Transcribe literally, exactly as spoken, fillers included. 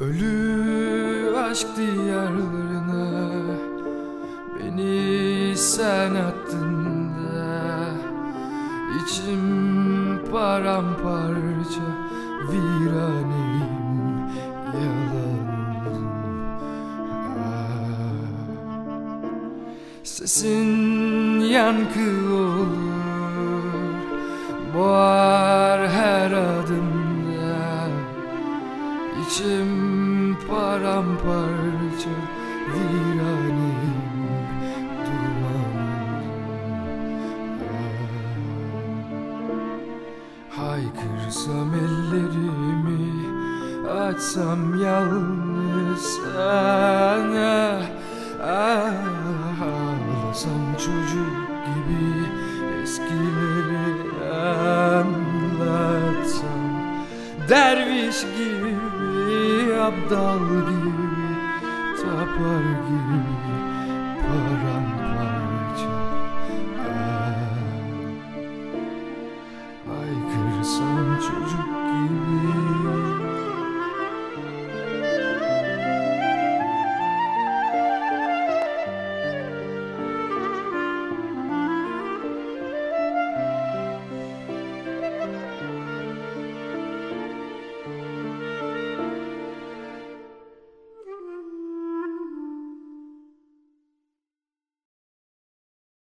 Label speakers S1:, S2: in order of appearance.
S1: Ölü aşk diyarlarına beni sen attın da içim paramparça, viraneyim, yalanım. Ah, sesin yankı olur, boğar her adımda. İçim paramparça, viraneyim, dumanım. Ah, haykırsam ellerimi, açsam yalnız sana. Ah, ağlasam çocuk gibi, eskileri anlatsam. Derviş gibi, abdal